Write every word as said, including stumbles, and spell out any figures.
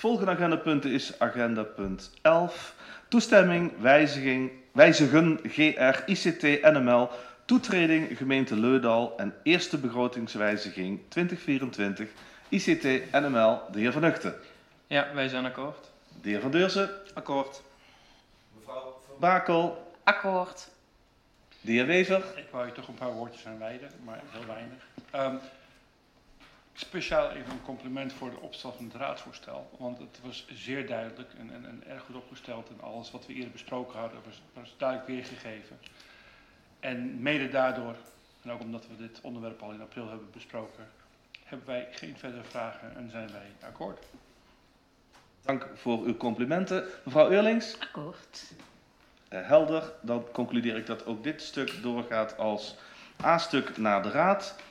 Volgende agendapunten is agenda punt elf. Toestemming, wijziging, wijzigen G R I C T N M L, toetreding gemeente Leudal en eerste begrotingswijziging twintig vierentwintig I C T N M L. De heer Van Uchten. Ja, wij zijn akkoord. De heer Van Deurzen. Akkoord. Mevrouw Van Bakel. Akkoord. De heer Wever. Ik wou je toch een paar woordjes aan wijden, maar heel weinig. Um, speciaal even een compliment voor de opstel van het raadsvoorstel, want het was zeer duidelijk en, en, en erg goed opgesteld en alles wat we eerder besproken hadden was, was duidelijk weergegeven. En mede daardoor, en ook omdat we dit onderwerp al in april hebben besproken, hebben wij geen verdere vragen en zijn wij akkoord. Dank voor uw complimenten. Mevrouw Eurlings. Akkoord. Uh, helder, dan concludeer ik dat ook dit stuk doorgaat als A-stuk naar de Raad.